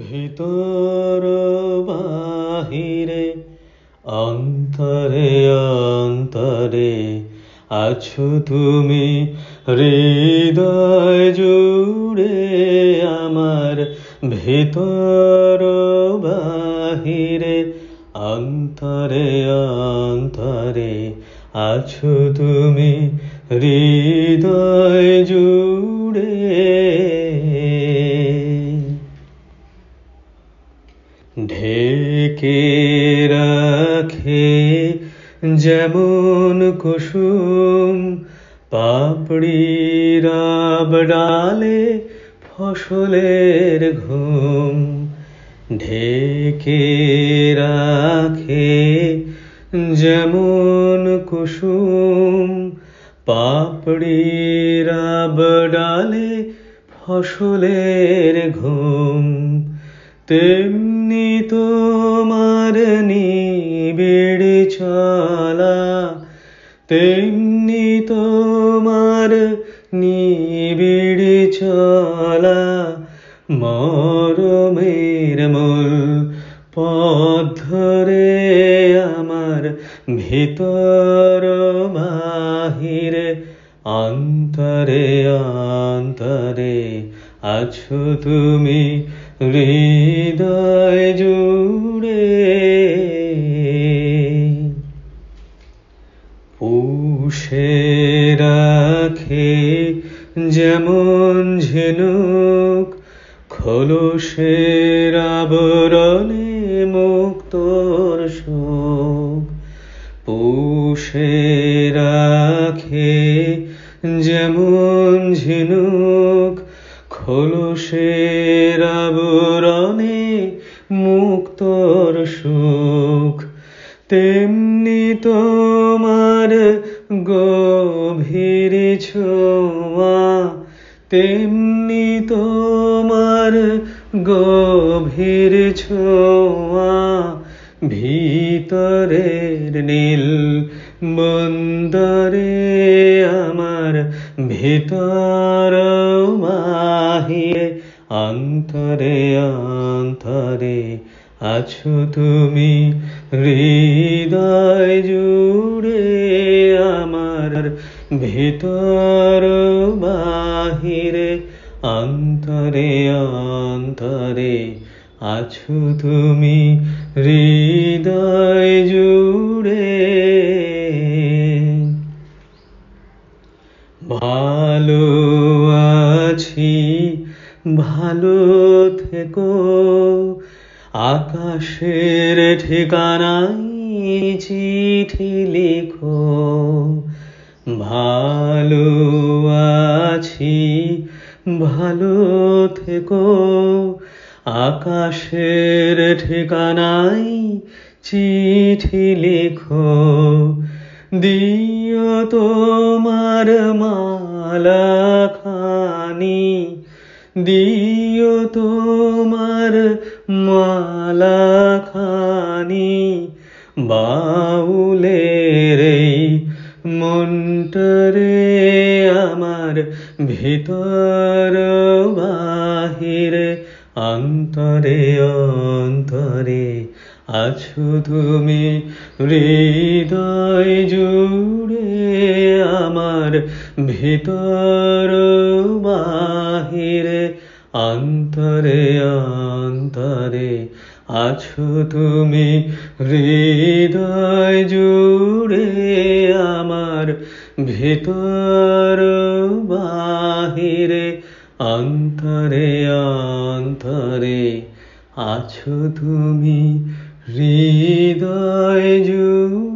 ভিতর বাহিরে অন্তরে অন্তরে আছো তুমি হৃদয় জুড়ে আমার। ভিতর বাহিরে অন্তরে অন্তরে আছো তুমি হৃদয় জুড়ে। ঢেকে রাখে যেমন কুসুম পাপড়ির ডালে ফসলের ঘুম। ঢেকে রাখে যেমন কুসুম পাপড়ির ডালে ফসলের ঘুম। তেমনি তোমার নিবিড় চলা, তেমনি তোমার নিবিড় চলা মরমের মূল পথ ধরে আমার। ভিতর বাহিরে অন্তরে অন্তরে আছো তুমি হৃদয় জুড়ে। পুষে রাখে যেমন ঝিনুক খোলসের আবরণে মুক্তোর শোক। পুষে রাখে যেমন ঝিনুক খোলসের আবরণে মুক্তোর সুখ। তেমনি তোমার গভীর ছোঁয়া, তেমনি তোমার গভীর ছোঁয়া ভিতরের নীল বন্দরে আমার। ভিতর বাহিরে অন্তরে অন্তরে আছো তুমি হৃদয় জুড়ে আমার। ভিতর বাহিরে অন্তরে অন্তরে আছো তুমি হৃদয় জুড়ে। ভালো আছি ভালো থেকো আকাশের ঠিকানায় চিঠি লিখো। ভালো আছি ভালো থেকো আকাশের ঠিকানায় চিঠি লিখো। দিও তোমার মালা খানি, দিও তোমার মালা খানি বাউলের এই মনটারে আমার। ভিতর বাহিরে অন্তরে অন্তরে আছো তুমি হৃদয় জুড়ে আমার। ভিতর বাহিরে অন্তরে অন্তরে আছো তুমি হৃদয় জুড়ে আমার। ভিতর বাহিরে অন্তরে অন্তরে আছো তুমি হৃদয় জুড়ে।